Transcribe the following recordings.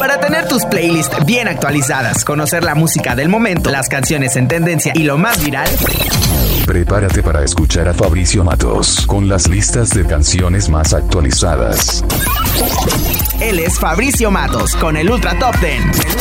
Para tener tus playlists bien actualizadas, conocer la música del momento, las canciones en tendencia y lo más viral, prepárate para escuchar a Fabricio Matos con las listas de canciones más actualizadas. Él es Fabricio Matos con el Ultra Top 10.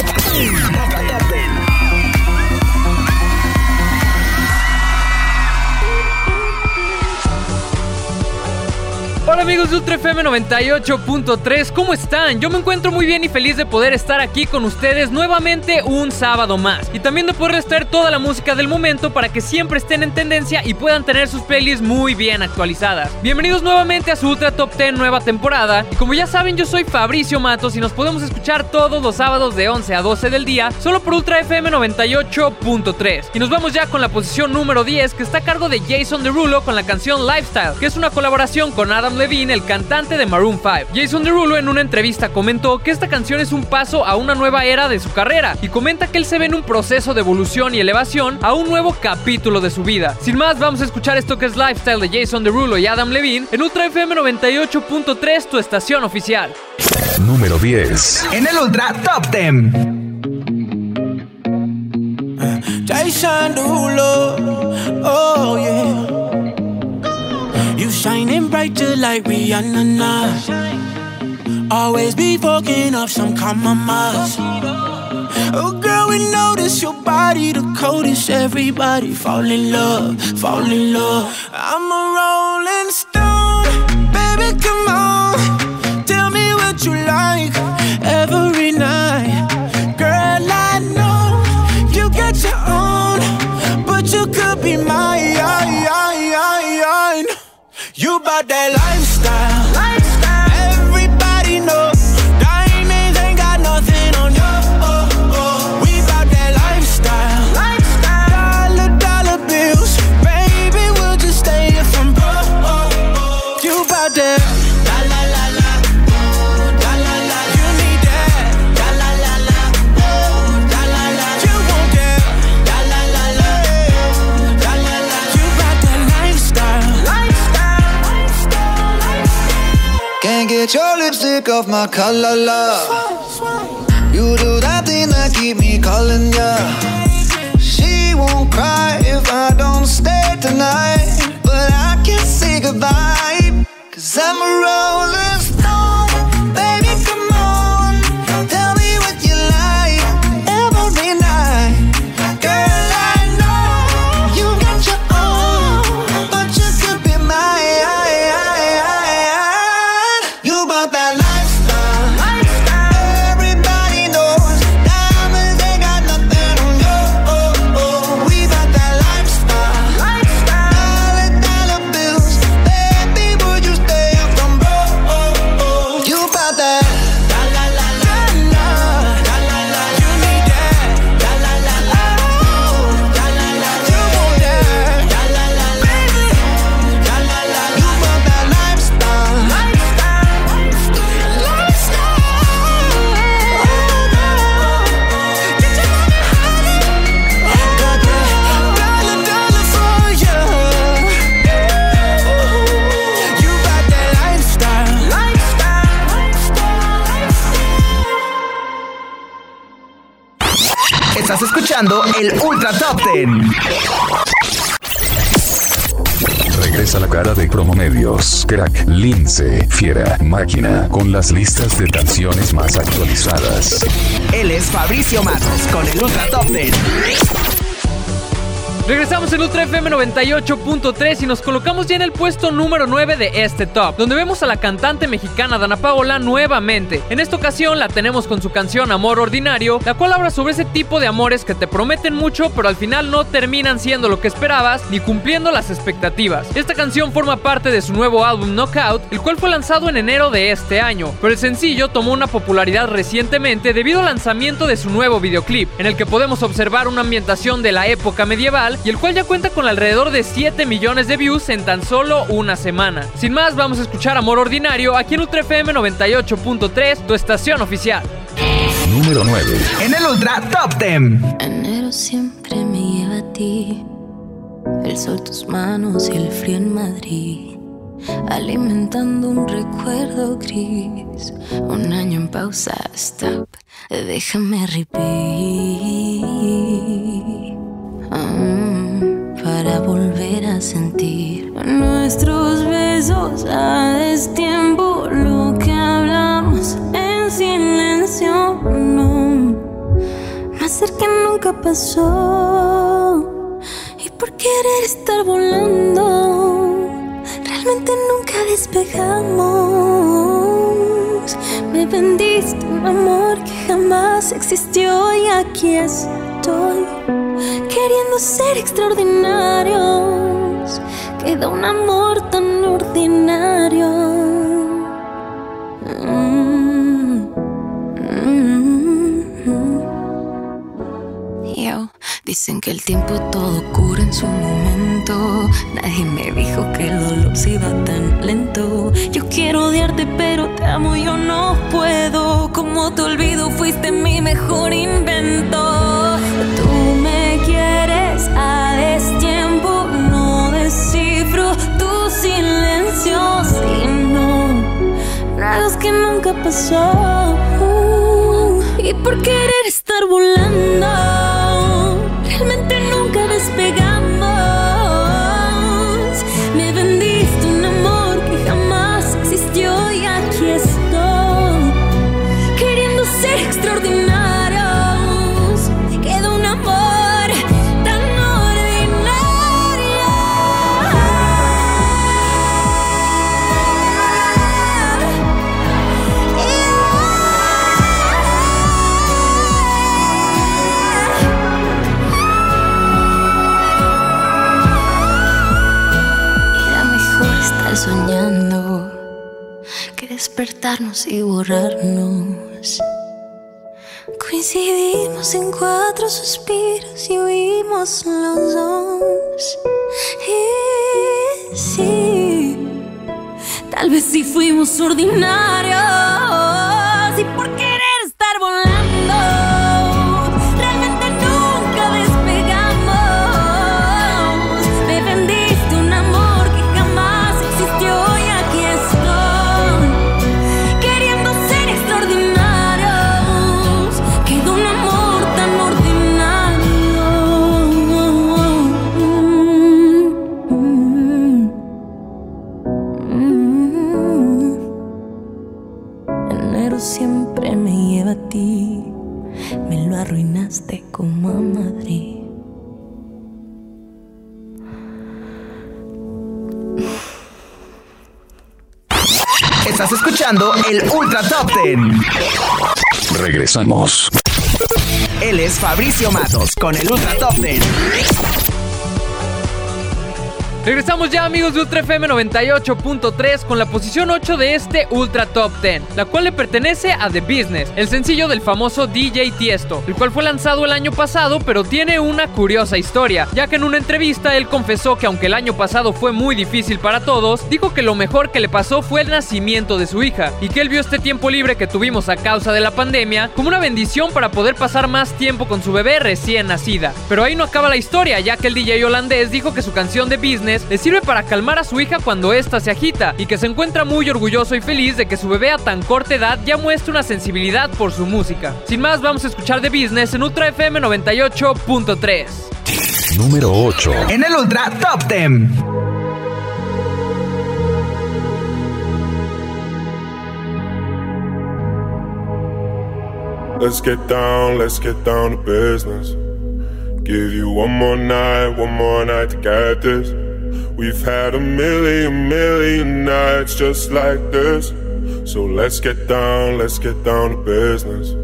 Hola amigos de Ultra FM 98.3, ¿cómo están? Yo me encuentro muy bien y feliz de poder estar aquí con ustedes nuevamente un sábado más. Y también de poderles traer toda la música del momento para que siempre estén en tendencia y puedan tener sus playlists muy bien actualizadas. Bienvenidos nuevamente a su Ultra Top 10 nueva temporada. Y como ya saben, yo soy Fabricio Matos y nos podemos escuchar todos los sábados de 11 a 12 del día solo por Ultra FM 98.3. Y nos vamos ya con la posición número 10, que está a cargo de Jason Derulo con la canción Lifestyle, que es una colaboración con Adam Levine, el cantante de Maroon 5. Jason Derulo en una entrevista comentó que esta canción es un paso a una nueva era de su carrera y comenta que él se ve en un proceso de evolución y elevación a un nuevo capítulo de su vida. Sin más, vamos a escuchar esto que es Lifestyle de Jason Derulo y Adam Levine en Ultra FM 98.3, tu estación oficial. Número 10. En el Ultra Top 10. Jason Derulo, oh yeah. You shining brighter like Rihanna now. Always be fucking up some compromise. Oh girl, we notice your body the coldest. Everybody fall in love, fall in love. I'm a rolling stone, baby, come on. Tell me what you like every night. Girl, I know you got your own, but you could be mine. You bout that lifestyle, lifestyle. Everybody know diamonds ain't got nothing on you. We bout that lifestyle, lifestyle. Dollar bills, baby, we'll just stay here from broke. You bout that la la la la, oh la la la. You need that la la la la, oh la la la. You want that la la la la, oh la la la. You bout that lifestyle, lifestyle. Can't get your lipstick off my collar, love. You do that thing that keep me calling ya. She won't cry if I don't stay tonight, but I can't say goodbye, 'cause I'm a rolling stone. Baby, come on, tell me what you like every night. Girl, I know you got your own, but you could be mine. You bought that lifestyle, lifestyle. Everybody knows diamonds ain't got nothing on you. We bought that lifestyle, lifestyle. Dollar bills, baby, would you stay up from broke? You bought that la la la la la la la la. You need that la la la la, oh la la la. You want that la la la la, baby, la la la. You bought that lifestyle, lifestyle. Estás escuchando el Ultra Top 10. Regresa la cara de Promomedios, Crack, Lince, Fiera, Máquina, con las listas de canciones más actualizadas. Él es Fabricio Matos con el Ultra Top 10. Regresamos en Ultra FM 98.3 y nos colocamos ya en el puesto número 9 de este top, donde vemos a la cantante mexicana Dana Paola nuevamente. En esta ocasión la tenemos con su canción Amor Ordinario, la cual habla sobre ese tipo de amores que te prometen mucho, pero al final no terminan siendo lo que esperabas ni cumpliendo las expectativas. Esta canción forma parte de su nuevo álbum Knockout, el cual fue lanzado en enero de este año, pero el sencillo tomó una popularidad recientemente debido al lanzamiento de su nuevo videoclip, en el que podemos observar una ambientación de la época medieval y el cual ya cuenta con alrededor de 7 millones de views en tan solo una semana. Sin más, vamos a escuchar Amor Ordinario aquí en Ultra FM 98.3, tu estación oficial. Número 9. En el Ultra Top 10. Enero siempre me lleva a ti, el sol, tus manos y el frío en Madrid. alimentando un recuerdo gris. Un año en pausa, stop, déjame repeat. Para volver a sentir nuestros besos a destiempo, lo que hablamos en silencio, no, más cerca nunca pasó. Y por querer estar volando, realmente nunca despegamos. Me vendiste un amor que jamás existió y aquí estoy, queriendo ser extraordinarios. Queda un amor tan ordinario. Yo, dicen que el tiempo todo cura en su momento. Nadie me dijo que el dolor se iba tan lento. Yo quiero odiarte pero te amo y yo no puedo. Como te olvido, fuiste mi mejor invento. Tú me quieres a destiempo, no descifro tu silencio, sino rasgos que nunca pasó. Y por querer estar volando, realmente nunca despegamos. Me vendiste un amor que jamás existió y aquí estoy, queriendo ser extraordinarios. Queda un amor tan ordinario. Era mejor estar soñando que despertarnos y borrarnos. Coincidimos en 4 suspiros y huimos los dos. Y sí, tal vez sí fuimos ordinarios. Y por querer estar volando, realmente nunca despegamos. Me vendiste un amor que jamás existió y aquí estoy, queriendo ser extraordinarios. Queda un amor tan ordinario. Enero siempre me lleva a ti, me lo arruinaste como a Madrid. Estás escuchando el Ultra Top Ten. Regresamos. Él es Fabricio Matos con el Ultra Top Ten. Regresamos ya, amigos de Ultra FM 98.3 con la posición 8 de este Ultra Top 10, la cual le pertenece a The Business, el sencillo del famoso DJ Tiesto, el cual fue lanzado el año pasado, pero tiene una curiosa historia, ya que en una entrevista él confesó que aunque el año pasado fue muy difícil para todos, dijo que lo mejor que le pasó fue el nacimiento de su hija, y que él vio este tiempo libre que tuvimos a causa de la pandemia como una bendición para poder pasar más tiempo con su bebé recién nacida. Pero ahí no acaba la historia, ya que el DJ holandés dijo que su canción The Business le sirve para calmar a su hija cuando ésta se agita, y que se encuentra muy orgulloso y feliz de que su bebé a tan corta edad ya muestre una sensibilidad por su música. Sin más, vamos a escuchar The Business en Ultra FM 98.3. Número 8. En el Ultra Top 10. Let's get down to business. Give you one more night to get this. We've had a million nights just like this. So let's get down to business.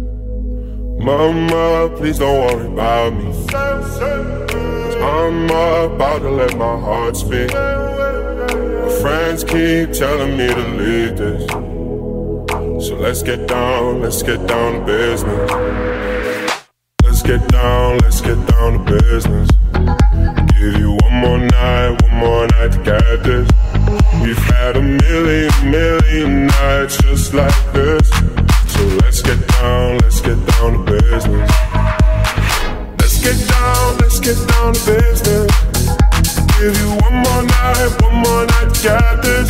Mama, please don't worry about me, 'cause I'm about to let my heart speak. My friends keep telling me to leave this. So let's get down to business. Let's get down to business. Give you one more night to get this. We've had a million nights just like this. So let's get down to business. Let's get down to business. Give you one more night to get this.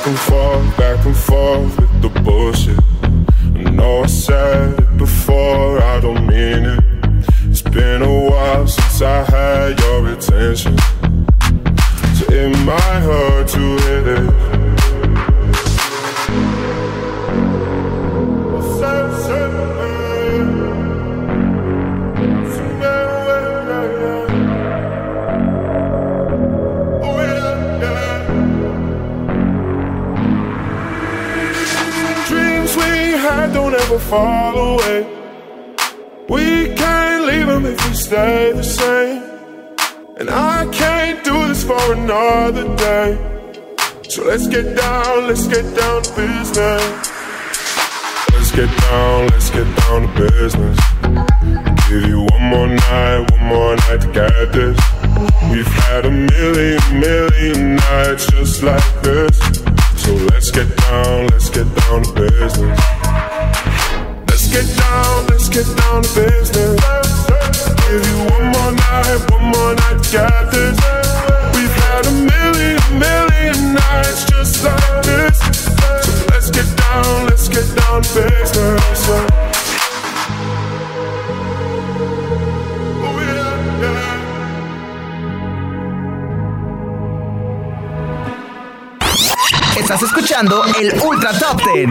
back and forth with the bullshit. I know I said it before, I don't mean it. It's been a while since I had your attention, so it might hurt to hit it. Don't ever fall away. We can't leave them if we stay the same. And I can't do this for another day. So let's get down to business. Let's get down to business. Give you one more night to get this. We've had a million nights just like this. So let's get down to business. Let's get down to business. Give you one more night to get this. We've had a million nights just like this. So let's get down to business. Oh yeah, yeah. Estás escuchando el Ultra Top 10.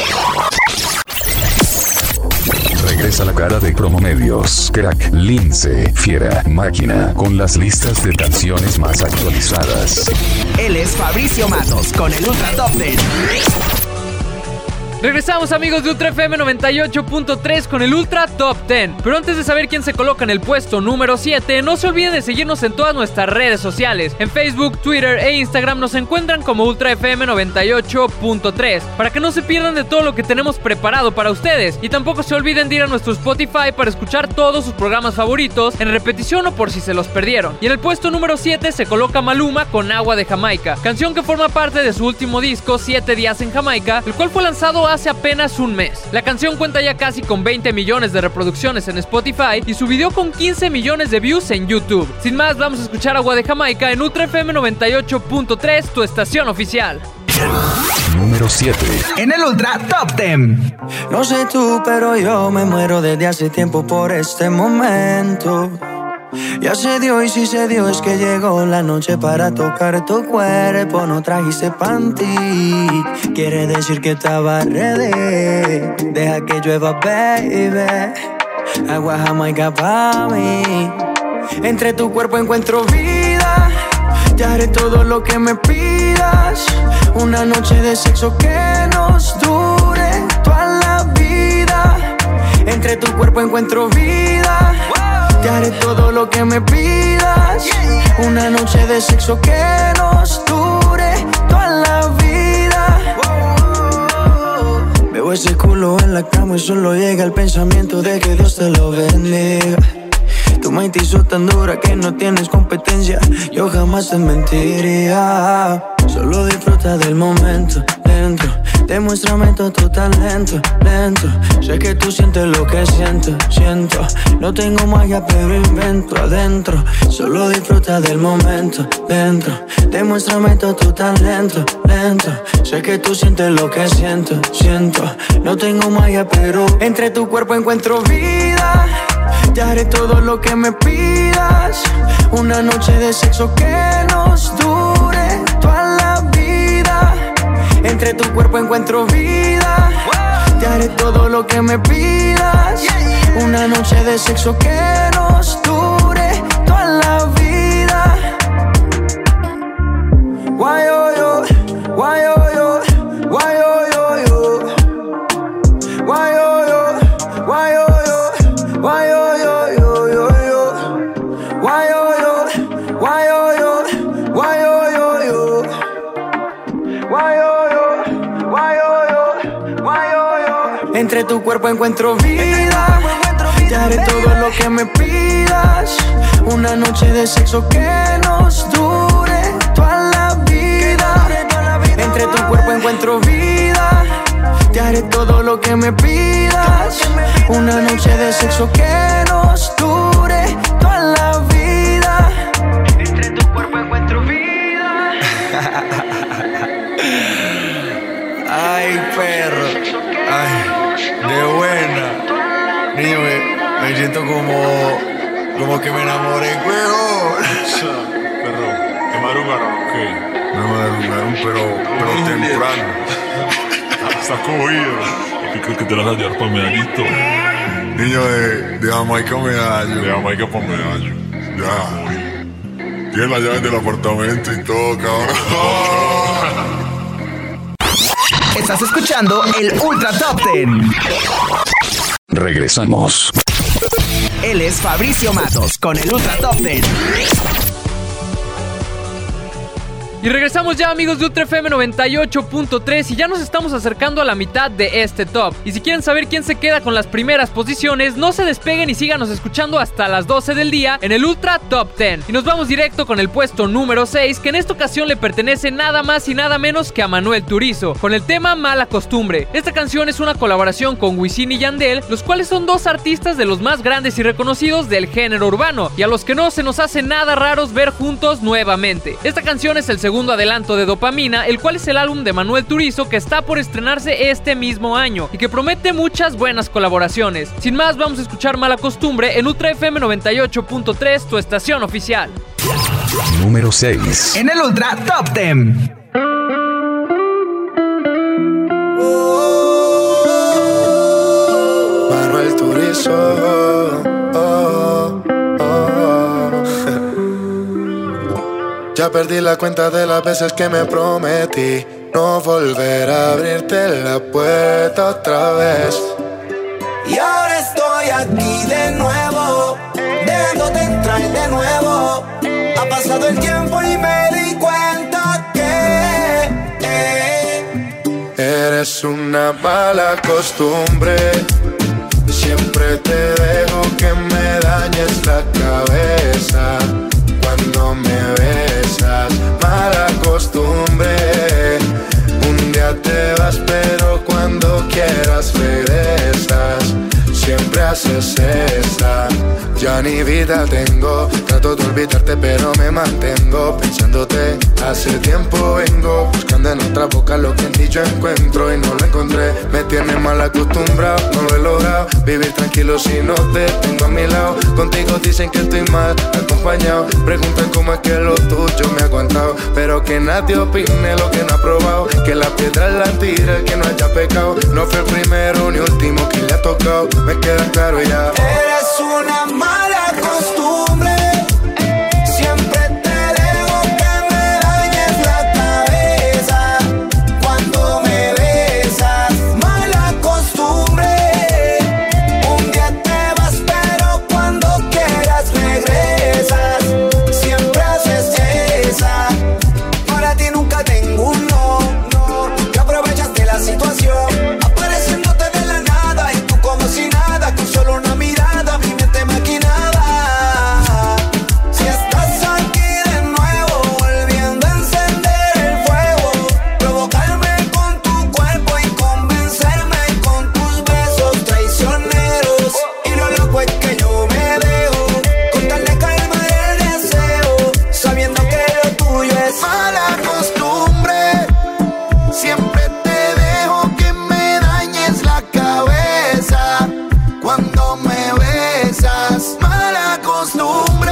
Regresa la cara de Promomedios, Crack, Lince, Fiera, Máquina, con las listas de canciones más actualizadas. Él es Fabricio Matos con el Ultra Top 10. Regresamos, amigos de Ultra FM 98.3 con el Ultra Top 10. Pero antes de saber quién se coloca en el puesto número 7, no se olviden de seguirnos en todas nuestras redes sociales. En Facebook, Twitter e Instagram nos encuentran como Ultra FM 98.3, para que no se pierdan de todo lo que tenemos preparado para ustedes. Y tampoco se olviden de ir a nuestro Spotify para escuchar todos sus programas favoritos en repetición o por si se los perdieron. Y en el puesto número 7 se coloca Maluma con Agua de Jamaica, canción que forma parte de su último disco 7 días en Jamaica, el cual fue lanzado hace apenas un mes. La canción cuenta ya casi con 20 millones de reproducciones en Spotify y su video con 15 millones de views en YouTube. Sin más, vamos a escuchar Agua de Jamaica en Ultra FM 98.3, tu estación oficial. Número 7. En el Ultra Top 10. No sé tú, pero yo me muero desde hace tiempo por este momento. Ya se dio y si se dio es que llegó la noche para tocar tu cuerpo. No trajiste panty, quiere decir que estaba ready. Deja que llueva, baby. Agua Jamaica pa' mí. Entre tu cuerpo encuentro vida. Ya haré todo lo que me pidas. Una noche de sexo que nos dure toda la vida. Entre tu cuerpo encuentro vida. Te haré todo lo que me pidas. Una noche de sexo que nos dure toda la vida. Veo ese culo en la cama y solo llega el pensamiento de que Dios te lo bendiga. Tu mente hizo tan dura que no tienes competencia. Yo jamás te mentiría. Solo disfruta del momento dentro. Demuéstrame todo tu talento, lento. Sé que tú sientes lo que siento. No tengo magia pero invento adentro. Solo disfruta del momento dentro. Demuéstrame todo tu talento, lento. Sé que tú sientes lo que siento. No tengo magia pero entre tu cuerpo encuentro vida. Ya haré todo lo que me pidas. Una noche de sexo que nos dure toda la vida. Entre tu cuerpo encuentro vida. Te haré todo lo que me pidas. Una noche de sexo que nos dure toda la vida. Why oh yo, why oh yo, why oh yo yo. Why oh yo, why oh yo, why oh yo yo yo yo. Why oh yo, why oh yo, why oh yo yo. Why oh yo, why oh yo, why oh yo. Entre tu cuerpo encuentro vida. Te haré todo lo que me pidas. Una noche de sexo que nos dure toda la vida. Entre tu cuerpo encuentro vida. Te haré todo lo que me pidas. Una noche de sexo que nos dure toda la vida. Entre tu cuerpo encuentro vida. como que me enamoré, weón. Perro, ¿te madrugaron o qué? Me madrugaron, pero temprano. Estás cogido. ¿Qué crees que te las vas a llevar para Medallito? Niño de Jamaica Medallo. De Jamaica para Medallo. Ya. Tiene las llaves del apartamento y todo, cabrón. Estás escuchando el Ultra Top 10. Regresamos. Él es Fabricio Matos con el Ultra Top 10. Y regresamos ya, amigos de Ultra FM 98.3, y ya nos estamos acercando a la mitad de este top. Y si quieren saber quién se queda con las primeras posiciones, no se despeguen y síganos escuchando hasta las 12 del día en el Ultra Top 10. Y nos vamos directo con el puesto número 6, que en esta ocasión le pertenece nada más y nada menos que a Manuel Turizo, con el tema Mala Costumbre. Esta canción es una colaboración con Wisin y Yandel, los cuales son dos artistas de los más grandes y reconocidos del género urbano, y a los que no se nos hace nada raros ver juntos nuevamente. Esta canción es el segundo adelanto de Dopamina, el cual es el álbum de Manuel Turizo que está por estrenarse este mismo año y que promete muchas buenas colaboraciones. Sin más, vamos a escuchar Mala Costumbre en Ultra FM 98.3, tu estación oficial. Número 6. En el Ultra Top 10. Manuel Turizo. Ya perdí la cuenta de las veces que me prometí no volver a abrirte la puerta otra vez. Y ahora estoy aquí de nuevo, dejándote entrar de nuevo. Ha pasado el tiempo y me di cuenta que eres una mala costumbre. Siempre te dejo que me dañes la cabeza cuando me besas. Mala costumbre. Un día te vas pero cuando quieras regresas. Siempre haces esa. Ya ni vida tengo. Trato de olvidarte pero me mantengo pensándote. Hace tiempo vengo buscando en otra boca lo que en ti yo encuentro y no lo encontré. Me tienes mal acostumbrado, no lo he logrado vivir tranquilo si no te tengo a mi lado. Contigo dicen que estoy mal acompañado. Preguntan cómo es que lo tuyo me ha aguantado, pero que nadie opine lo que no ha probado. Que la piedra la tira el que no haya pecado. No fue el primero ni último que le ha tocado. Me queda claro ya. eres una mala costumbre. Siempre te dejo que me dañes la cabeza cuando me besas. Mala costumbre. Un día te vas pero cuando quieras regresas. Siempre haces esa. Para ti nunca tengo un no. Que aprovechaste la situación, apareciéndote de la nada y tú como si nada, con solo una mirada mi mente maquinaba. Si estás aquí de nuevo, volviendo a encender el fuego, provocarme con tu cuerpo y convencerme con tus besos traicioneros. Y lo loco es que yo me dejo con tal de calma el deseo, sabiendo que lo tuyo es mala costumbre. Siempre te dejo que me dañes la cabeza cuando me besas. Mala costumbre.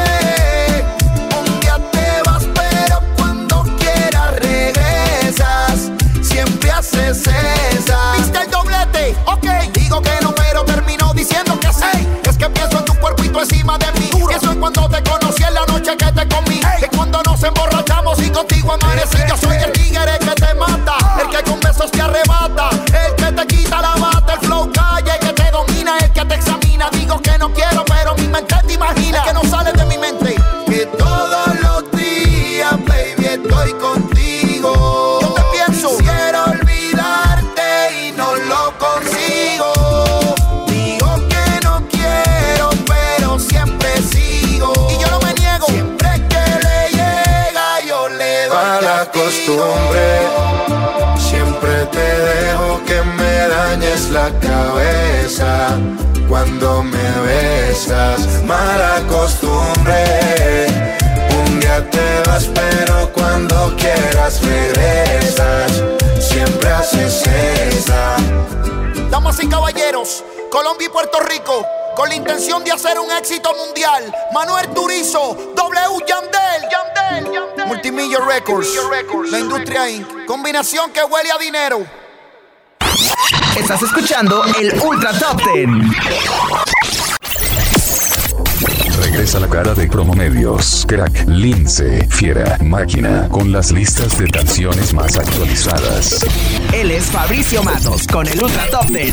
Un día te vas pero cuando quieras regresas. Siempre haces esa. ¿Viste el doblete? Ok, digo que no pero termino diciendo que sí. Es que pienso en tu cuerpo y tú encima de mí. Pienso en cuando te conocí, en la noche que te comí. Que cuando nos emborrachamos y contigo amanecí. Yo soy el tigre que te mata, el que con besos te arrebata, el que te quita la bata, el flow calle que te domina, el que te examina. Digo que no quiero pero mi mente te imagina. Es que no sale de mi mente que todos los días, baby, estoy contigo. Yo te pienso, quiero olvidarte y no lo consigo. Digo que no quiero pero siempre sigo. Y yo no me niego, siempre que le llega yo le doy Mala costumbre. Siempre te dejo que me dañes la cabeza cuando me besas. Mala costumbre. Un día te vas pero cuando quieras regresas. Siempre haces esa. Damas y caballeros, Colombia y Puerto Rico, con la intención de hacer un éxito mundial. Manuel Turizo, W Yandel, Multimillion Records, La Industria Inc. Combinación que huele a dinero. Estás escuchando el Ultra Top 10. Regresa la cara de Promomedios, Crack, Lince, Fiera, Máquina, con las listas de canciones más actualizadas. Él es Fabricio Matos con el Ultra Top 10.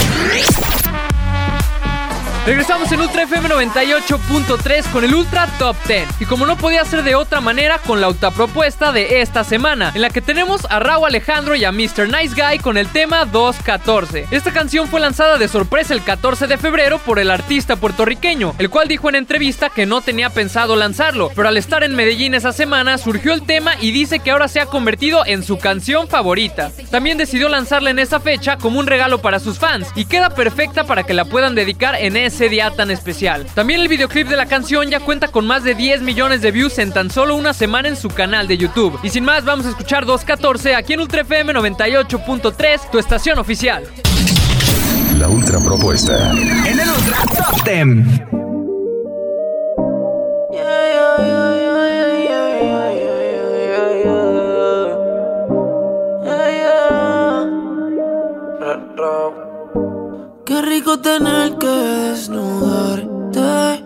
Regresamos en Ultra FM 98.3 con el Ultra Top 10. Y como no podía ser de otra manera, con la autopropuesta de esta semana, en la que tenemos a Rauw Alejandro y a Mr. Nice Guy con el tema 214. Esta canción fue lanzada de sorpresa el 14 de febrero por el artista puertorriqueño, el cual dijo en entrevista que no tenía pensado lanzarlo, pero al estar en Medellín esa semana surgió el tema y dice que ahora se ha convertido en su canción favorita. También decidió lanzarla en esa fecha como un regalo para sus fans y queda perfecta para que la puedan dedicar en ese día tan especial. También el videoclip de la canción ya cuenta con más de 10 millones de views en tan solo una semana en su canal de YouTube. Y sin más, vamos a escuchar 214 aquí en Ultra FM 98.3, tu estación oficial. La Ultra Propuesta en el Ultra Top 10. Qué rico tener que desnudarte.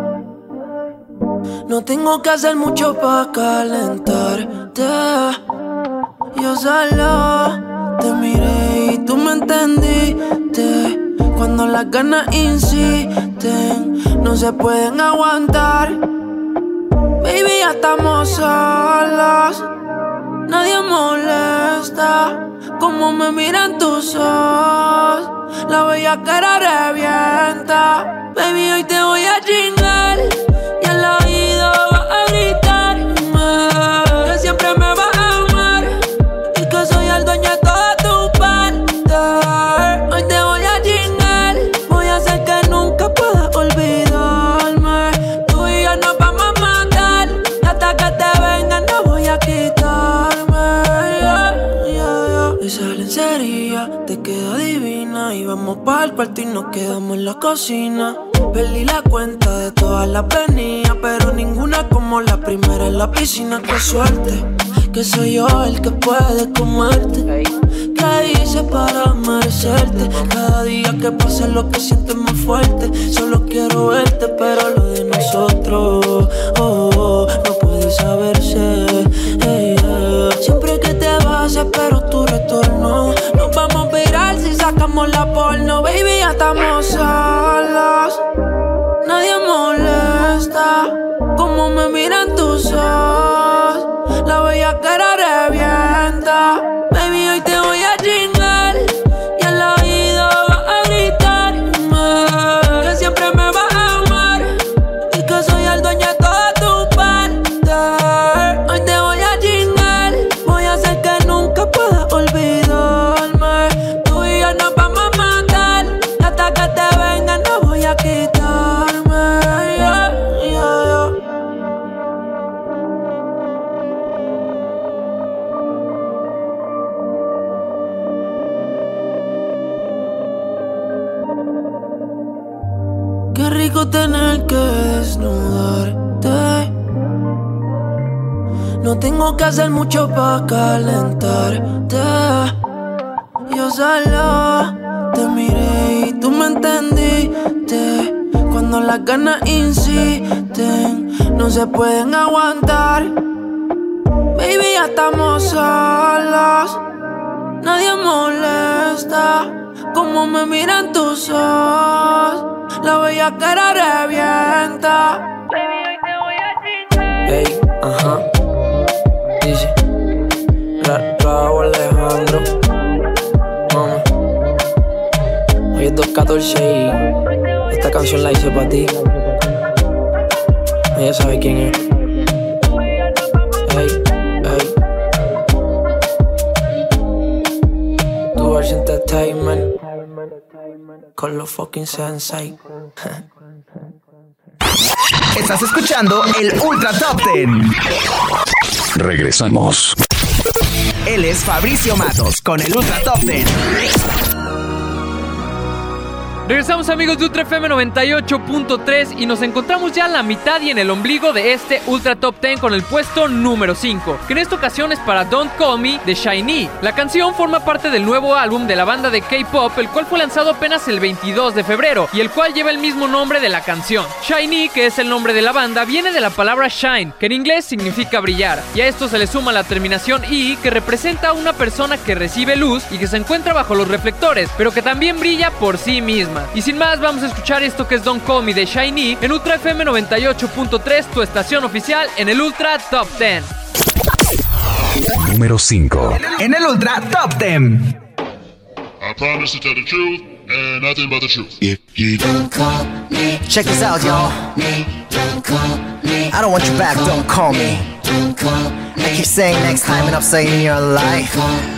No tengo que hacer mucho para calentarte. Yo solo te miré y tú me entendiste. Cuando las ganas insisten, no se pueden aguantar. Baby, ya estamos solos. Nadie molesta como me miran tus ojos. La bellaquera revienta. Baby, hoy te voy a chingar y al oído vas a gritarme que siempre me vas a amar y que soy el dueño de toda tu parte. Hoy te voy a chingar, voy a hacer que nunca puedas olvidarme. Tú y yo nos vamos a matar y hasta que te vengan no voy a quitarme. Esa lencería te queda divina y vamos pa'l cuarto y nos quedamos en la cocina. Perdí la cuenta de todas las venidas, pero ninguna como la primera en la piscina. Qué suerte, que soy yo el que puede comerte. ¿Qué hice para merecerte? Cada día que pasa lo que siento es más fuerte. Solo quiero verte, pero lo de nosotros no puede saberse. Siempre que te vas espero tu retorno. Nos vamos a virar si sacamos la porno. Baby, ya estamos solos. Nadie molesta como me miran tus ojos. La bellaquera revienta. Baby, hoy te voy a chingar y al oído vas a gritarme que siempre me vas a amar y que soy el dueño de toda tu parte. Hoy te voy a chingar, voy a hacer que nunca puedas olvidarme. Tú y yo nos vamos a matar y hasta que te vengan no voy a quitarme. Qué rico tener que desnudarte. No tengo que hacer mucho para calentarte. Yo solo te miré y tú me entendiste. Cuando las ganas insisten, no se pueden aguantar. Baby, ya estamos solos. Nadie molesta como me miran tus ojos. La bellaquera revienta. Baby, hoy te voy a chingar. Ey, ajá. Dice Rauw Alejandro. Hoy es 214 y esta canción la hice para ti. Ella sabe quién es. Ey, ey. Towards Entertainment con los fucking Sensei. Estás escuchando el Ultra Top 10. Regresamos. Él es Fabricio Matos con el Ultra Top 10. Regresamos, amigos de Ultra FM 98.3 y nos encontramos ya en la mitad y en el ombligo de este Ultra Top 10 con el puesto número 5, que en esta ocasión es para Don't Call Me de SHINee. La canción forma parte del nuevo álbum de la banda de K-pop, el cual fue lanzado apenas el 22 de febrero y el cual lleva el mismo nombre de la canción. SHINee, que es el nombre de la banda, viene de la palabra shine, que en inglés significa brillar, y a esto se le suma la terminación I, que representa a una persona que recibe luz y que se encuentra bajo los reflectores, pero que también brilla por sí misma. Y sin más, vamos a escuchar esto que es Don't Call Me de SHINee en Ultra FM 98.3, tu estación oficial en el Ultra Top 10. Número 5. En el Ultra Top 10. I promise to tell the truth and nothing but the truth. If you don't call me, check this out, y'all. Don't call me. I don't want you back, don't call me. I keep saying next time and I'm saying your life.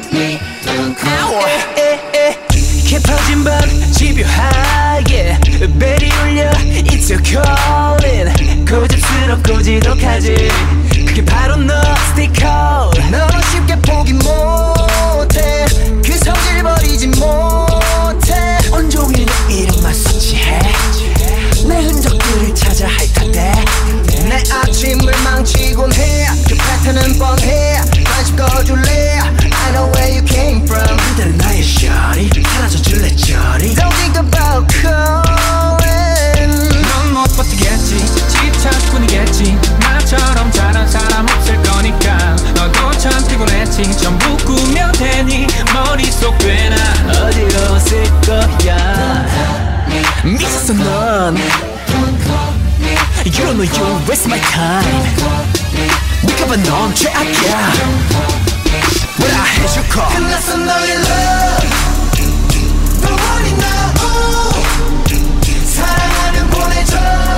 깊어진 밤 집요하게 벨이 울려 It's your calling 고집스럽고 지독하지 그게 바로 너 Stick out 너는 쉽게 포기 못해 그 성질 버리지 못해 온종일 내 이름만 수치해 내 흔적들을 찾아 핥아대 내 아침을 망치곤 해 그 패턴은 뻔해 관심 꺼줄래 I know where you came from 그대는 나의 shawty 사라져줄래 저리 Don't think about calling 넌 못 버티겠지 집착뿐이겠지 나처럼 잘한 사람 없을 거니까 너도 참 피곤했지 전부 꾸며 대니 머릿속 꽤나 어지러웠을 거야 미쳤어 넌 You don't know you waste my time 느껴봐 넌 최악이야 But I hate your call 끝났어 너의 love Don't worry now 사랑하면 보내줘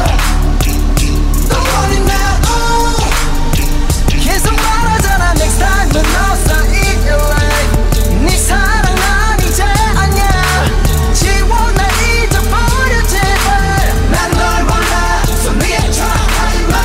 Don't worry now 계속 말하잖아 Next time 넌 없어 in your life 네 사랑 난 이제 아니야 지워 날 잊어버려 제발 난 널 몰라 So 네게 전화하지 마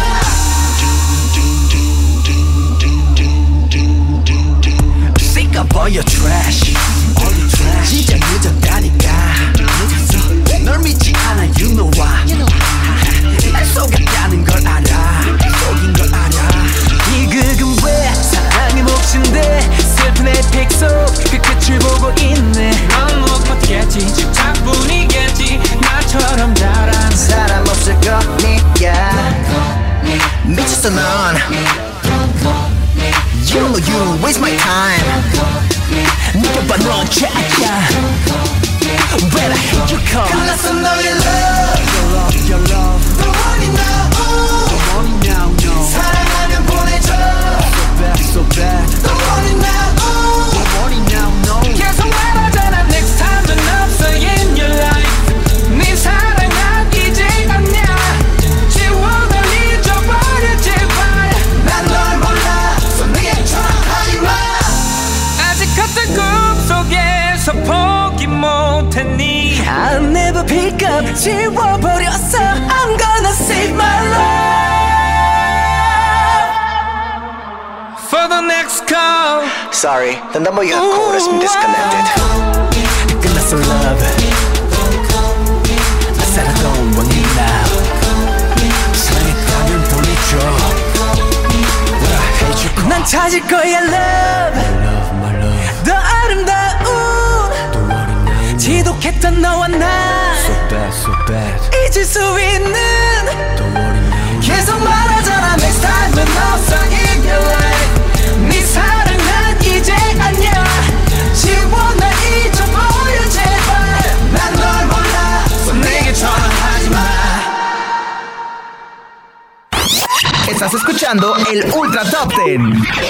Sick of all your trash 진짜 늦었다니까 널 믿지 않아 you know why 날 속였다는 걸 알아 속인 걸 알아 이 극은 왜 사랑의 몫인데 슬픈 에픽 속 그 끝을 보고 있네 넌 못 버티겠지 집착뿐이겠지 나처럼 잘한 사람 없을 거니까 미쳤어 넌 You know you waste my time 느껴봐 넌 최악이야 When I hate you call 끝났어 너의 love Your love Don't worry now Don't worry now no 사랑하면 보내줘 So bad Don't worry now Don't worry now no 계속 말하잖아 Next time 넌 없어 in your life 네 사랑 아끼지 않냐 지워 널 잊어버려 제발 난 널 몰라 So 네게 전화하지 마 아직 같은 꿈속에서 포기 못했니 I'll never pick up 지워버렸어 I'm gonna save my life For the next call Sorry, the number you have called has been disconnected 끝났어 love 나 사랑 don't want you now 사랑했다면 보내줘 But I hate you call 난 찾을 거야 love My love 더 아름다운 Don't worry now 지독했던 너와 나 So bad 잊을 수 있는 Don't worry now 계속 말하잖아 Next time 넌 없어 in your life 네 사랑 난 이제 아니야 지워 날 잊어버려 제발 난 널 몰라 So 내게 전화하지 마 Estás escuchando el Ultra Top 10.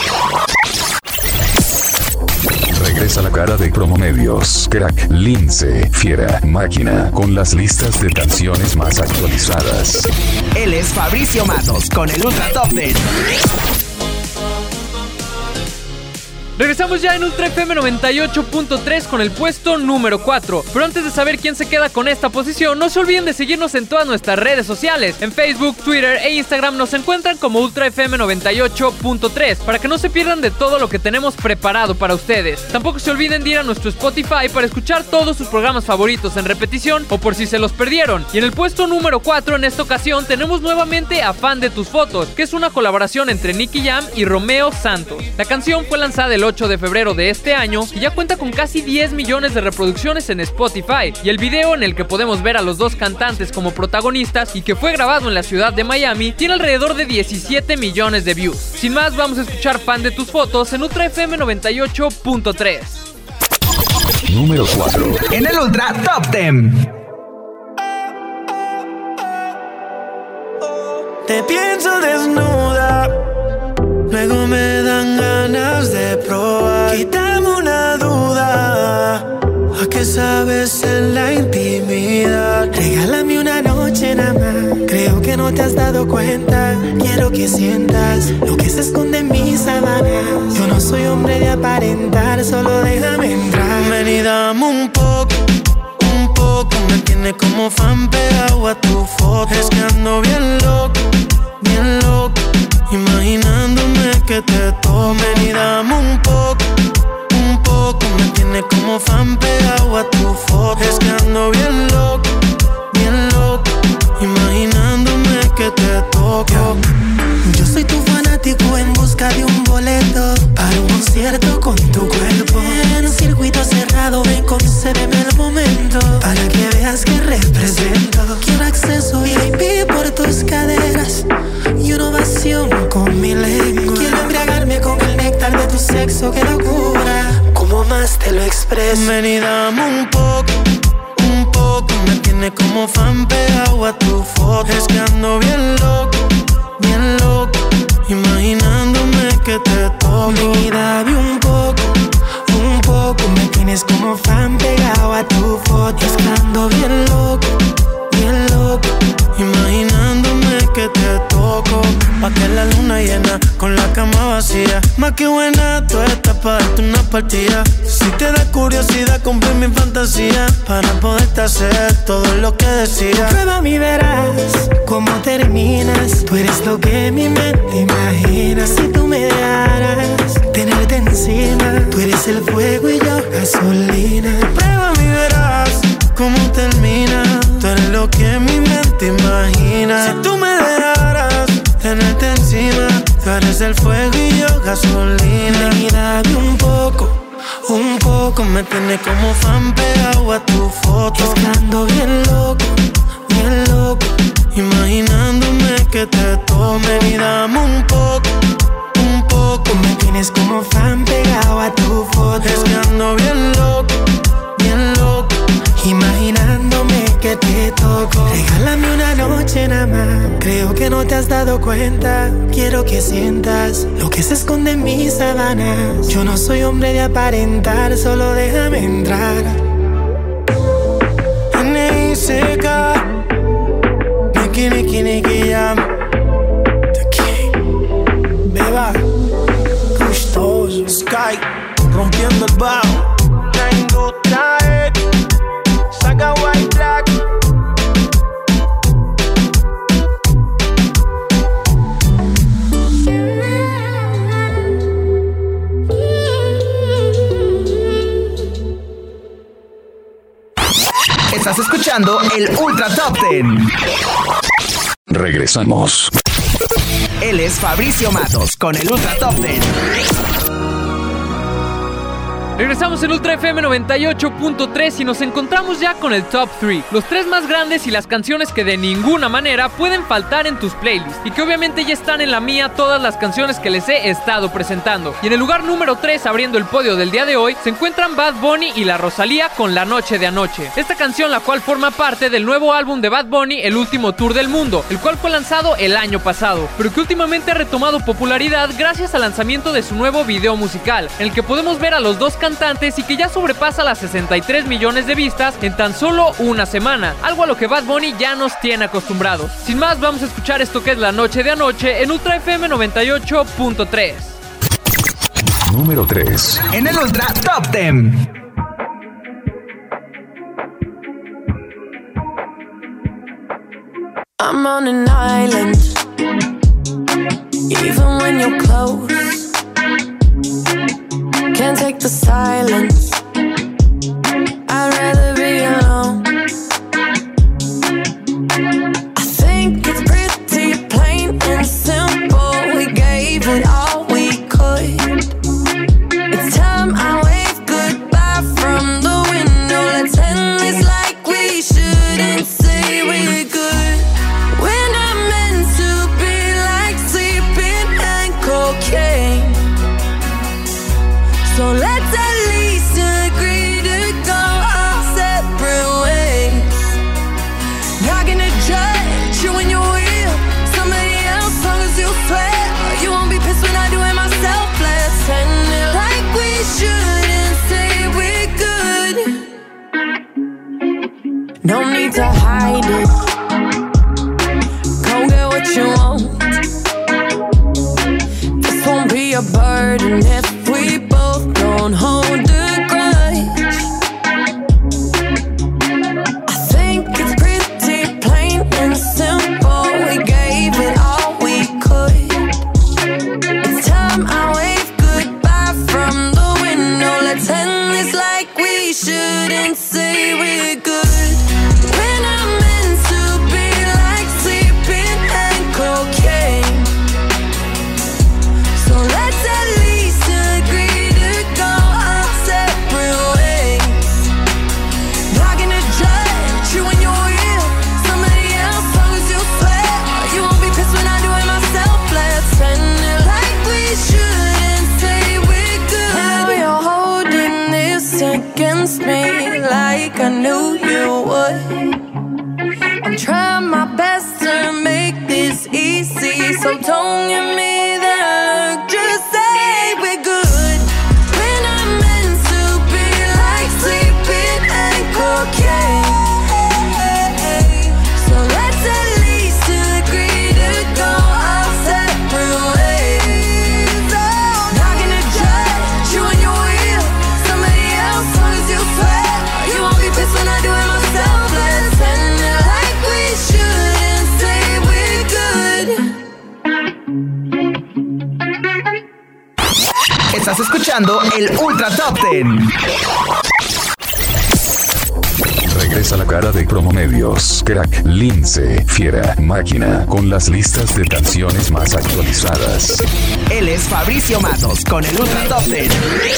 Regresa la cara de Promomedios, Crack, Lince, Fiera, Máquina, con las listas de canciones más actualizadas. Él es Fabricio Matos con el Ultra Top 10. Regresamos ya en Ultra FM 98.3 con el puesto número 4. Pero antes de saber quién se queda con esta posición, no se olviden de seguirnos en todas nuestras redes sociales. En Facebook, Twitter e Instagram nos encuentran como Ultra FM 98.3 para que no se pierdan de todo lo que tenemos preparado para ustedes. Tampoco se olviden de ir a nuestro Spotify para escuchar todos sus programas favoritos en repetición o por si se los perdieron. Y en el puesto número 4 en esta ocasión tenemos nuevamente a Fan de tus fotos, que es una colaboración entre Nicky Jam y Romeo Santos. La canción fue lanzada el 8 de febrero de este año y ya cuenta con casi 10 millones de reproducciones en Spotify. Y el video en el que podemos ver a los dos cantantes como protagonistas y que fue grabado en la ciudad de Miami tiene alrededor de 17 millones de views. Sin más, vamos a escuchar Fan de tus fotos en Ultra FM 98.3. Número 4. En el Ultra Top 10. Te pienso desnuda, luego me dan ganas de probar. Quítame una duda, ¿a qué sabes en la intimidad? Regálame una noche nada más, creo que no te has dado cuenta. Quiero que sientas lo que se esconde en mis sábanas. Yo no soy hombre de aparentar, solo déjame entrar. Ven y dame un poco, me tiene como fan pegado a tu foto. Es que ando bien loco, imaginándome que te tomen. Y dame un poco, me tiene como fan pegado a tu foto. Es que ando bien loco, imaginándome que te toco. Yo soy tu fanático en busca de un boleto para un concierto con tu cuerpo. En un circuito cerrado, ven, concédeme el momento para que veas que represento. Quiero acceso VIP por tus caderas y una ovación con mi lengua. Quiero embriagarme con el néctar de tu sexo, qué locura, ¿cómo más te lo expreso? Ven y dame un poco, me tiene como fan pegado a tu foto. Es que ando bien loco, imaginándome que te toco. Y dame un poco, me tienes como fan pegado a tu foto. Es que ando bien loco, imaginándome que te toco. Pa' que la luna llena con la cama vacía. Más que buena, tú estás para darte una partida. Si te da curiosidad, cumple mi fantasía para poderte hacer todo lo que decía. Prueba y verás cómo terminas. Tú eres lo que mi mente imagina. Si tú me dejaras tenerte encima, tú eres el fuego y yo gasolina. Prueba y verás cómo termina. Tú eres lo que mi mente imagina. Si tú me dejaras tenerte encima, tú eres el fuego y yo gasolina. Y dame un poco, me tiene como fan pegado a tu foto. Es que ando bien loco, imaginándome que te tomen. Y dame un poco, me tienes como fan pegado a tu foto. Es que ando bien loco, imaginándome que te toco. Regálame una noche nada más, creo que no te has dado cuenta. Quiero que sientas lo que se esconde en mis sábanas. Yo no soy hombre de aparentar, solo déjame entrar. N.I.C.K. Nicky Jam, The King, Beba, gustoso. Sky, rompiendo el bajo. Tango Tide, Saga White Black. Estás escuchando el Ultra Top 10. Regresamos. Él es Fabricio Matos con el Ultra Top 10. Regresamos en Ultra FM 98.3 y nos encontramos ya con el Top 3. Los 3 más grandes y las canciones que de ninguna manera pueden faltar en tus playlists. Y que obviamente ya están en la mía todas las canciones que les he estado presentando. Y en el lugar número 3, abriendo el podio del día de hoy, se encuentran Bad Bunny y la Rosalía con La Noche de Anoche. Esta canción, la cual forma parte del nuevo álbum de Bad Bunny, El Último Tour del Mundo, el cual fue lanzado el año pasado, pero que últimamente ha retomado popularidad gracias al lanzamiento de su nuevo video musical, en el que podemos ver a los dos cantantes y que ya sobrepasa las 63 millones de vistas en tan solo una semana, algo a lo que Bad Bunny ya nos tiene acostumbrados. Sin más, vamos a escuchar esto que es La Noche de Anoche en Ultra FM 98.3. Número 3. En el Ultra Top 10. I'm on an island, even when you're close. Can't take the silence. I'd rather be alone. I think it's pretty plain and simple. We gave it all we could. It's time I wave goodbye from the window. Let's end this like we shouldn't say we're good. We're not meant to be like sleeping and cocaine. So let's at least agree to go our separate ways. Not gonna judge you when you're real. Somebody else, long as you swear. You won't be pissed when I do it myself. Let's end it like we shouldn't say we're good. No need to hide it. Go get what you want. This won't be a burden if we both don't hold a grudge. I think it's pretty plain and simple. We gave it all we could. It's time I wave goodbye from the window. Let's end this like we shouldn't say we're good. We're not meant to be like sleeping and cocaine. So let's at least agree to go our separate ways. Not gonna judge you when you're real. Somebody else, long as you swear. You won't be pissed when I do it myself. Let's end it like we shouldn't say we're good. Now you're holding this against me like I knew you would. I'm trying my best to make this easy, so don't give me that look. Just say we're good. We're not meant to be like sleeping and cocaine. So let's at least agree to go our separate ways. Not gonna judge you when you're real. Somebody else, long as you swear. You won't be pissed when I do it myself. Let's end it like we shouldn't say we're good. Estás escuchando el Ultra Top 10. Regresa la cara de Promomedios, Crack, Lince, Fiera, Máquina, con las listas de canciones más actualizadas. Él es Fabricio Matos con el Ultra Top 10.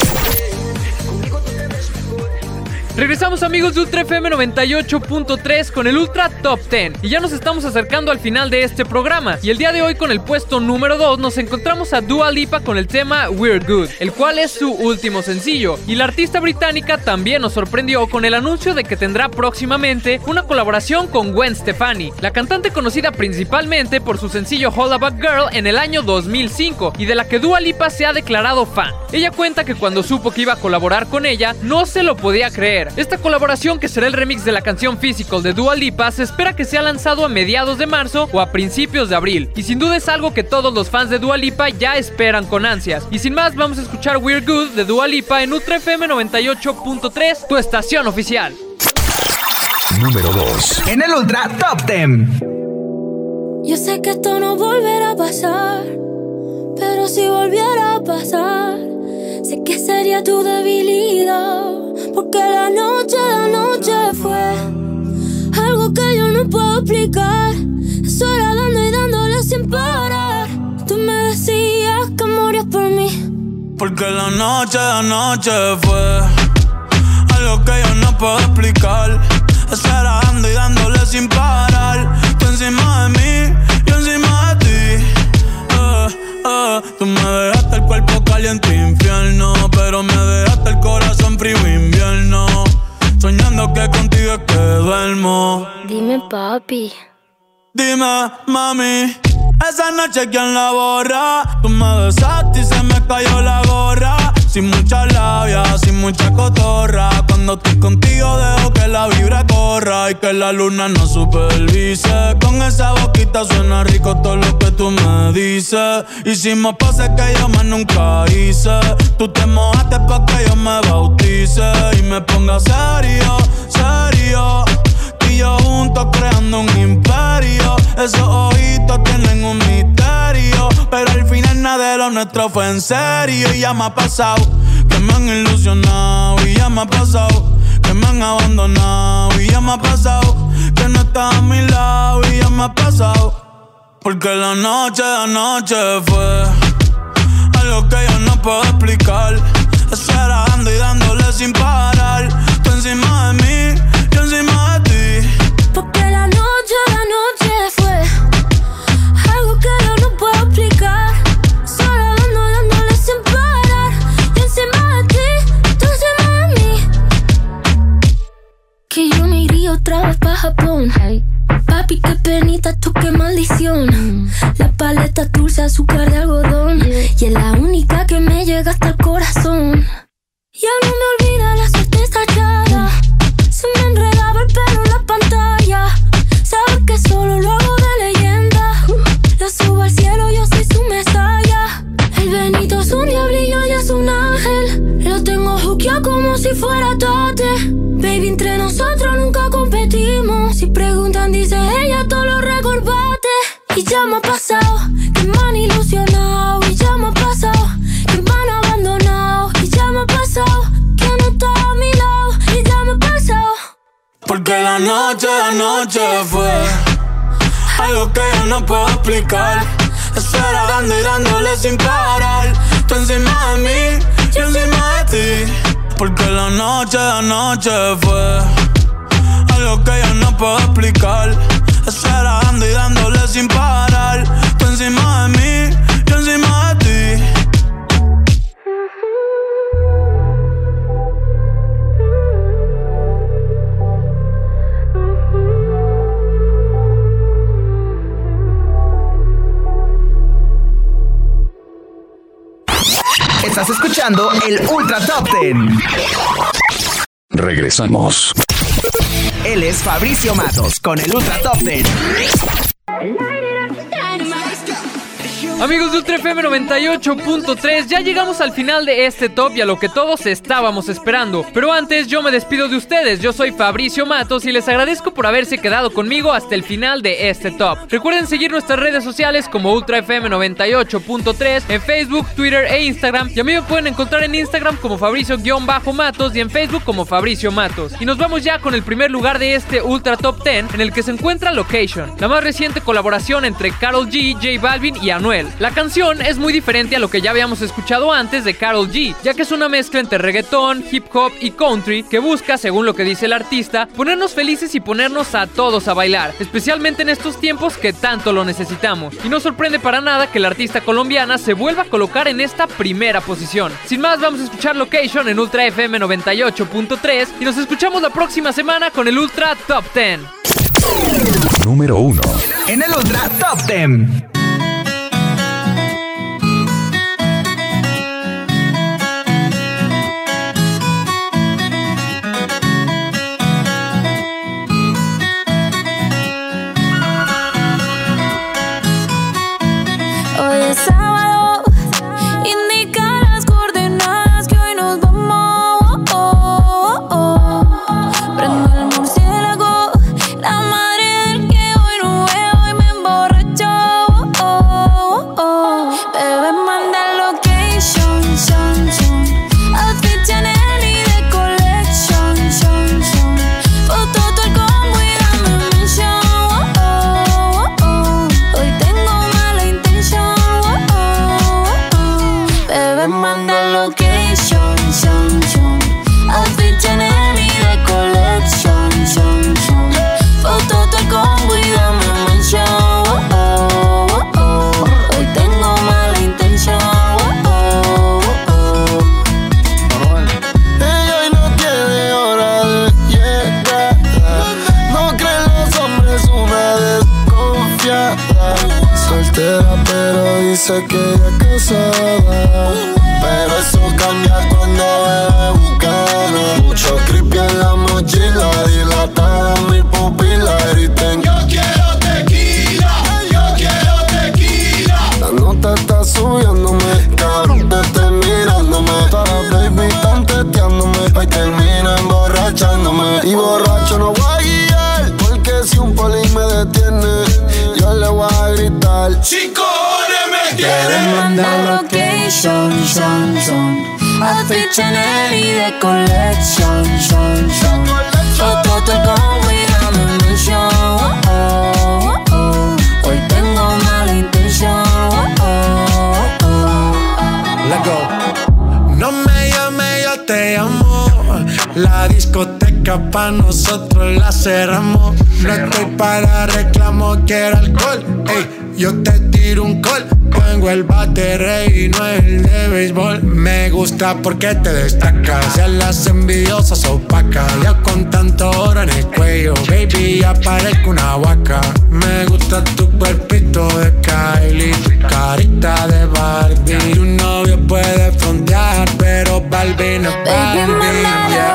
Regresamos, amigos de Ultra FM 98.3 con el Ultra Top 10 y ya nos estamos acercando al final de este programa. Y el día de hoy, con el puesto número 2, nos encontramos a Dua Lipa con el tema We're Good, el cual es su último sencillo. Y la artista británica también nos sorprendió con el anuncio de que tendrá próximamente una colaboración con Gwen Stefani, la cantante conocida principalmente por su sencillo Holla Back Girl en el año 2005 y de la que Dua Lipa se ha declarado fan. Ella cuenta que cuando supo que iba a colaborar con ella, no se lo podía creer. Esta colaboración, que será el remix de la canción Physical de Dua Lipa, se espera que sea lanzado a mediados de marzo o a principios de abril, y sin duda es algo que todos los fans de Dua Lipa ya esperan con ansias. Y sin más, vamos a escuchar We're Good de Dua Lipa en Ultra FM 98.3, tu estación oficial. Número 2. En el Ultra Top 10. Yo sé que esto no volverá a pasar, pero si volviera a pasar, sé que sería tu debilidad. Porque la noche fue algo que yo no puedo explicar. Eso era dando y dándole sin parar. Tú me decías que morías por mí. Porque la noche fue algo que yo no puedo explicar. Eso era dando y dándole sin parar. Tú encima de mí, yo encima de ti. Tú me dejaste el cuerpo caliente infierno, pero me dejaste el corazón frío invierno. Soñando que contigo es que duermo. Dime, papi. Dime, mami. Esa noche, ¿quién la borra? Tú me besaste y se me cayó la gorra. Sin mucha labia, sin mucha cotorra. Cuando estoy contigo dejo que la vibra corra y que la luna no supervise. Con esa boquita suena rico todo lo que tú me dices. Hicimos pases que yo más nunca hice. nuestro fue en serio y ya me ha pasado que me han ilusionado y ya me ha pasado que me han abandonado y ya me ha pasado que no estás a mi lado y ya me ha pasado. Porque la noche de anoche fue algo que yo no puedo explicar. Eso era dando y dándole sin parar. Tú encima de mí, yo encima de ti. Porque la noche fue algo que yo no puedo explicar. Solo dándole sin parar. Yo encima de ti, tú encima de mí. Que yo me iría otra vez pa' Japón. Hey. Papi, qué penita, tú qué maldición. La paleta dulce, azúcar de algodón. Y es la única que me llega hasta el corazón. Ya no me olvida la suerte estallada. Se me enredaba el pelo en la pantalla. Sabes que solo lo hago de leyenda. La subo al cielo, yo soy su mesaya. El Benito es un diablillo y es un ángel. Lo tengo juqueado como si fuera Tate. Baby, entre nosotros nunca competimos. Si preguntan, dice ella, todo lo recordate. Y ya me ha pasado que me han ilusionado. Y ya me ha pasado que me han abandonado. Y ya me ha pasado que no está a mi lado. Y ya me ha pasado. Porque la noche de anoche fue algo que yo no puedo explicar. Eso era dando y dándole sin parar. Tú encima de mí, yo encima de ti. Porque la noche de anoche fue algo que yo no puedo explicar. Eso era dando y dándole sin parar. Tú encima de mí, yo encima de ti. Estás escuchando el Ultra Top 10. Regresamos. Él es Fabricio Matos con el Ultra Top 10. Amigos de Ultra FM 98.3, ya llegamos al final de este top y a lo que todos estábamos esperando. Pero antes yo me despido de ustedes, yo soy Fabricio Matos y les agradezco por haberse quedado conmigo hasta el final de este top. Recuerden seguir nuestras redes sociales como Ultra FM 98.3 en Facebook, Twitter e Instagram. Y a mí me pueden encontrar en Instagram como Fabricio-Matos y en Facebook como Fabricio Matos. Y nos vamos ya con el primer lugar de este Ultra Top 10 en el que se encuentra Location, la más reciente colaboración entre Karol G, J Balvin y Anuel. La canción es muy diferente a lo que ya habíamos escuchado antes de Karol G, ya que es una mezcla entre reggaetón, hip hop y country que busca, según lo que dice el artista, ponernos felices y ponernos a todos a bailar, especialmente en estos tiempos que tanto lo necesitamos. Y no sorprende para nada que la artista colombiana se vuelva a colocar en esta primera posición. Sin más, vamos a escuchar Location en Ultra FM 98.3 y nos escuchamos la próxima semana con el Ultra Top 10. Número 1. En el Ultra Top 10. Sábado, indica las coordenadas que hoy nos vamos. Prendo el murciélago, la madre del que hoy no veo y me emborracho. Bebé, manda location, son, son. Outfit Chanel y de collection, son, son. Foto todo el combo y dame mention. Hoy tengo mala intención. Bebé, manda location, son, son. Outfit Chanel y de collection, son, son. Foto todo el combo y dame mention. Hoy tengo mala intención. Ella hoy no tiene hora de llegar. No creen los hombres una desconfiada. Soltera pero dice que ella es casada. Pero eso cambia cuando bebe Bucana. Mucho creepy en la mochila, dilatada mi pupila. Griten: yo quiero tequila, yo quiero tequila. La nota está subiéndome, cabrón, te estoy mirándome. Todas las baby están teteándome, hoy termino emborrachándome. Y borracho no voy a guiar, porque si un poli me detiene, yo le voy a gritar: si cojones me quieren mandar location. location, outfit Chanel y de collection, foto con cuidado mention. Hoy tengo mala intención. Let's go. No me llame, yo te amo. La discoteca pa' nosotros la cerramos. No estoy para reclamo, quiero alcohol. Ey, yo te tiro un call. Tengo el bate rey y no el de béisbol. Me gusta porque te destacas. Ya las envidiosas opacas. Yo con tanto oro en el cuello, baby, ya parezco una huaca. Me gusta tu cuerpito de Kylie, carita de Barbie. Tu novio puede frontear, pero Barbie no es Barbie. Yeah.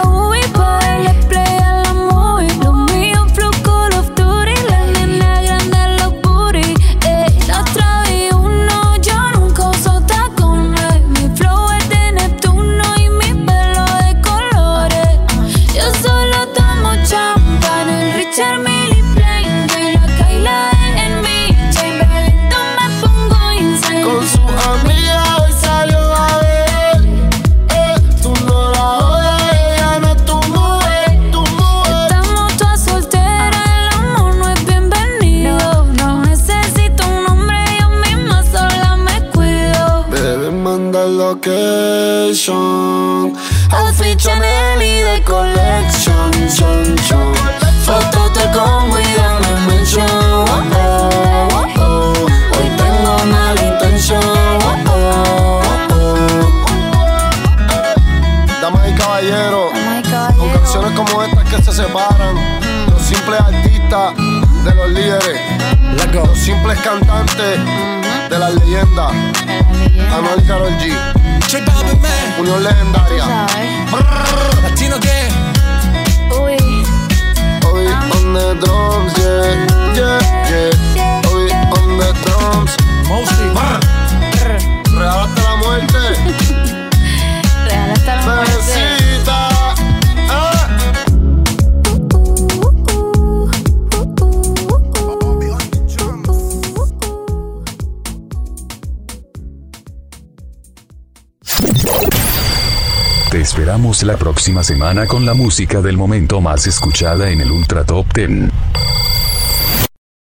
Outfit Chanel y de collection, foto te con cuidado mention. Hoy tengo mala intención. Damas y caballeros, con canciones como estas que se separan, los simples artistas de los líderes, los simples cantantes de las leyendas. Anuel y Karol G, unión legendaria. Latino que Obi on the drums, yeah. Obi on the drums. Real hasta la muerte. Real hasta la muerte. Bebecita. Te esperamos la próxima semana con la música del momento más escuchada en el Ultra Top 10.